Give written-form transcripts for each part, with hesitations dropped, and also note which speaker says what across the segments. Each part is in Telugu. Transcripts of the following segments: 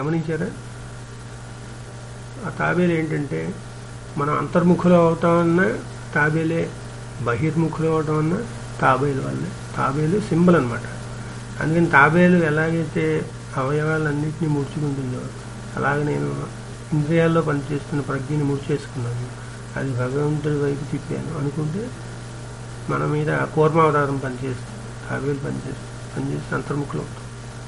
Speaker 1: గమనించారా? ఆ తాబేలు ఏంటంటే మనం అంతర్ముఖులు అవుతామన్నా తాబేలే, బహిర్ముఖులు అవటం అన్నా తాబేలు వల్లే. తాబేలు సింబల్ అనమాట. అందుకని తాబేలు ఎలాగైతే అవయవాలన్నింటినీ ముడుచుకుంటుందో అలాగే నేను ఇంద్రియాల్లో పనిచేస్తున్న ప్రజ్ఞని ముడిచేసుకున్నాను, అది భగవంతుడి వైపు తిప్పాను అనుకుంటే మన మీద కూర్మావతారం పనిచేస్తుంది, తాబేలు పనిచేసి అంతర్ముఖులు అవుతాం.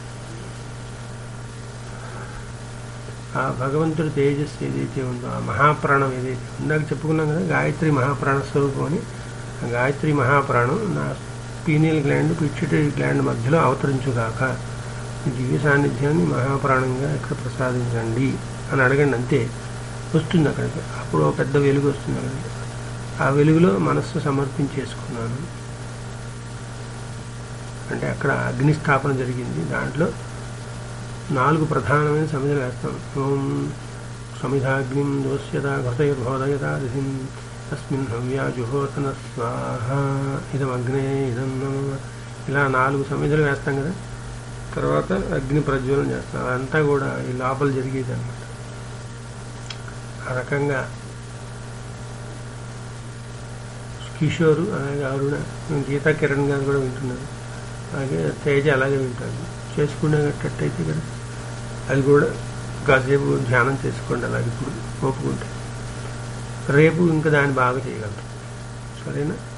Speaker 1: ఆ భగవంతుడి తేజస్సు ఏదైతే ఉందో, ఆ మహాప్రాణం ఏదైతే ఇందాక చెప్పుకున్నాం కదా, గాయత్రి మహాప్రాణ స్వరూపం అని. ఆ గాయత్రి మహాప్రాణం నా పీనియల్ గ్లాండ్, పిట్యూటరీ గ్లాండ్ మధ్యలో అవతరించుగాక, ఈ దివ్య సాన్నిధ్యాన్ని మహాప్రాణంగా ఇక్కడ ప్రసాదించండి అని అడగండి, అంతే వస్తుంది అక్కడికి. అప్పుడు ఒక పెద్ద వెలుగు వస్తుంది అక్కడికి. ఆ వెలుగులో మనస్సు సమర్పించేసుకున్నాను అంటే అక్కడ అగ్ని స్థాపన జరిగింది. దాంట్లో 4 ప్రధానమైన సమిధలు వేస్తాం. ఓం సమిధాగ్నిం దోష్యత ఘృతైర్భోదయత దిశిం తస్మిన్ హవ్యా జుహోతన స్వాహ ఇదం అగ్నే ఇదం నమ, ఇలా 4 సమిధలు వేస్తాం కదా. తర్వాత అగ్ని ప్రజ్వలన చేస్తాం. అదంతా కూడా ఈ లోపల జరిగేది అన్నమాట. ఆ రకంగా కిషోరు, అలాగే అరుణ, గీతా కిరణ్ గారు కూడా వింటున్నారు, అలాగే తేజ అలాగే వింటారు. చేసుకునేటట్టయితే కదా అది కూడా కాసేపు ధ్యానం చేసుకోండి అలాగే ఇప్పుడు ఒప్పుకుంటే. రేపు ఇంకా దాన్ని బాగా చేయగలరు. సరేనా?